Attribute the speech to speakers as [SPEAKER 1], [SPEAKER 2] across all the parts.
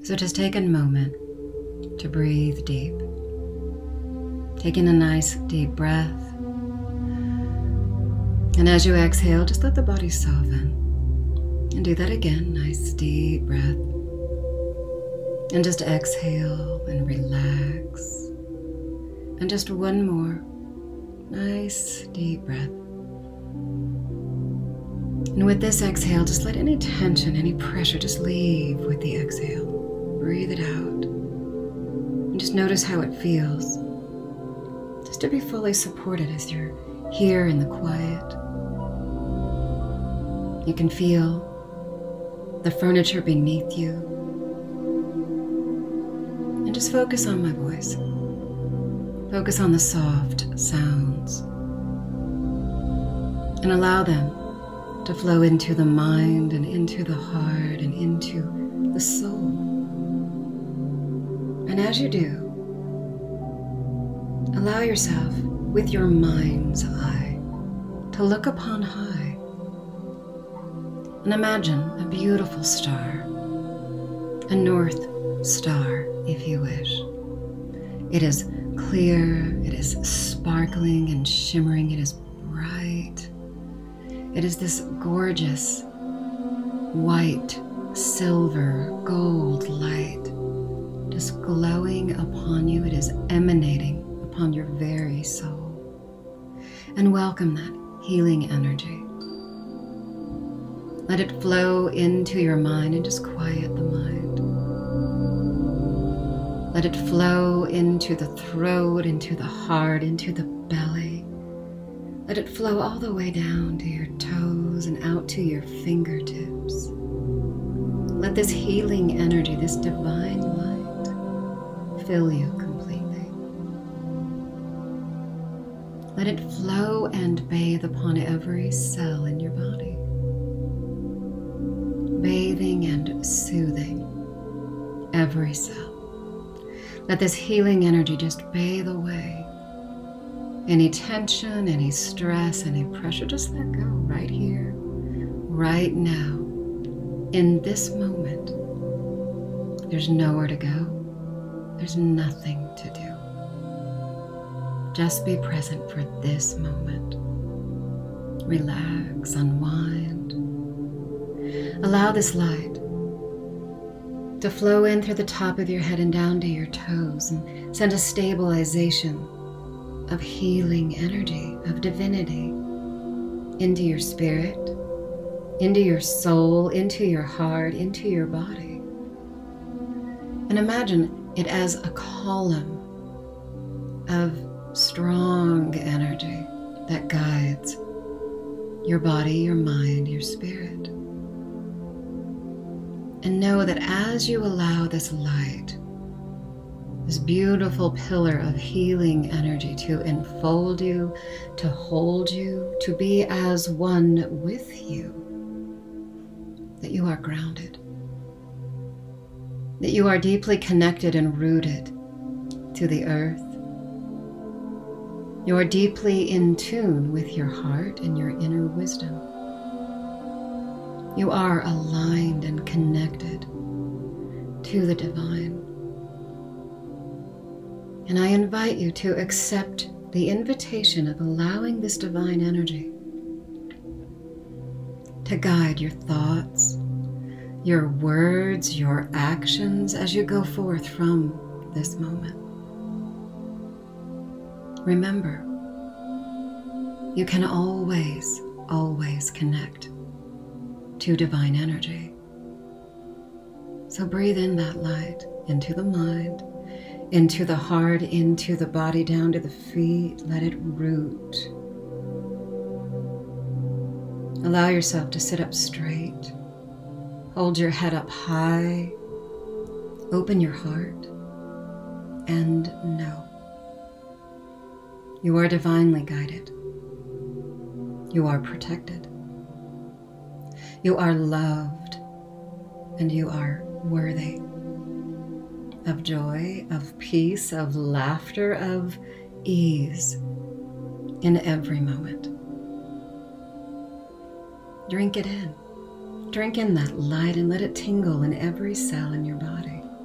[SPEAKER 1] So just take a moment to breathe deep. Take in a nice deep breath. And as you exhale, just let the body soften. And do that again, nice deep breath. And just exhale and relax. And just one more nice deep breath. And with this exhale, just let any tension, any pressure just leave with the exhale. Breathe it out. And just notice how it feels. Just to be fully supported as you're here in the quiet. You can feel the furniture beneath you. And just focus on my voice. Focus on the soft sounds. And allow them to flow into the mind and into the heart and into the soul. And as you do, allow yourself with your mind's eye to look upon high and imagine a beautiful star, a north star if you wish. It is clear, it is sparkling and shimmering, it is bright. It is this gorgeous white, silver, gold light just glowing upon you. It is emanating upon your very soul. And welcome that healing energy. Let it flow into your mind and just quiet the mind. Let it flow into the throat, into the heart, into the belly. Let it flow all the way down to your toes and out to your fingertips. Let this healing energy, this divine light, fill you completely. Let it flow and bathe upon every cell in your body, bathing and soothing every cell. Let this healing energy just bathe away any tension, any stress, any pressure. Just let go right here, right now, in this moment. There's nowhere to go. There's nothing to do. Just be present for this moment. Relax, unwind. Allow this light to flow in through the top of your head and down to your toes and send a stabilization of healing energy, of divinity into your spirit, into your soul, into your heart, into your body. And imagine it as a column of strong energy that guides your body, your mind, your spirit. And know that as you allow this light, this beautiful pillar of healing energy to enfold you, to hold you, to be as one with you, that you are grounded, that you are deeply connected and rooted to the earth. You are deeply in tune with your heart and your inner wisdom. You are aligned and connected to the divine. And I invite you to accept the invitation of allowing this divine energy to guide your thoughts, your words, your actions as you go forth from this moment. Remember, you can always, always connect to divine energy. So breathe in that light into the mind, into the heart, into the body, down to the feet. Let it root. Allow yourself to sit up straight. Hold your head up high. Open your heart and know you are divinely guided. You are protected. You are loved, and you are worthy of joy, of peace, of laughter, of ease in every moment. Drink it in. Drink in that light and let it tingle in every cell in your body.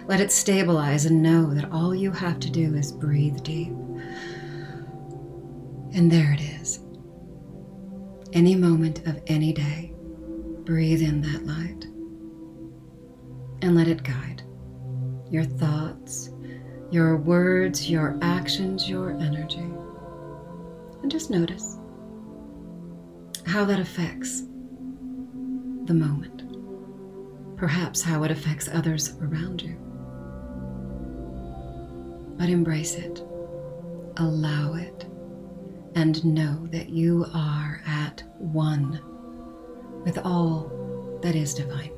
[SPEAKER 1] Let it stabilize and know that all you have to do is breathe deep. And there it is. Any moment of any day, breathe in that light and let it guide your thoughts, your words, your actions, your energy. And just notice how that affects the moment. Perhaps how it affects others around you. But embrace it, allow it, and know that you are at one with all that is divine.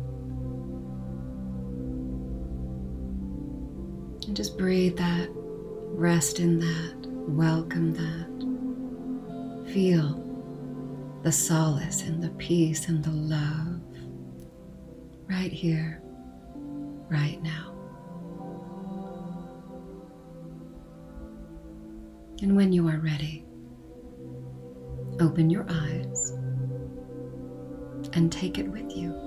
[SPEAKER 1] And just breathe that, rest in that, welcome that. Feel the solace and the peace and the love right here, right now. And when you are ready, open your eyes and take it with you.